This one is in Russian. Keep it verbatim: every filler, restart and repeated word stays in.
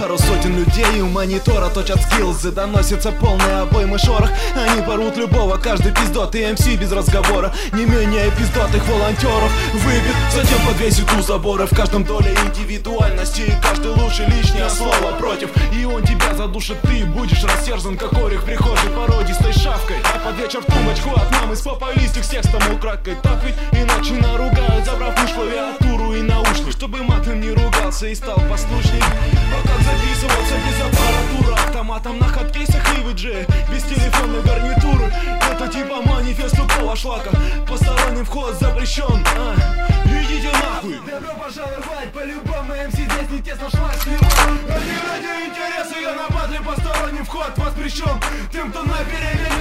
Пару сотен людей у монитора точат скиллзы. Доносится полный обоймы шорох. Они порвут любого, каждый пиздот. И эм си без разговора, не менее пиздатых волонтеров выбит, затем подвесит у забора. В каждом доля индивидуальности, и каждый лучше лишнее слово против. И он тебя задушит, ты будешь растерзан, как орех в прихожей породистой шавкой. А под вечер в тумбочку от мамы с попалистик с текстом украдкой. Так ведь иначе наругают, забрав муж клавиатуру и наушник, чтобы матом не ругался и стал послушней. А как записывался без аппаратуры, автоматом на хаткейсах и ви джей, без телефонной гарнитуры. Это типа манифест тупого шлака. Посторонний вход запрещен, а? Идите нахуй. Добро пожаловать, по-любому эм си здесь не тесно шлак сливать. Ради ради интереса я на батле, посторонний вход воспрещен. Тем, кто на перемене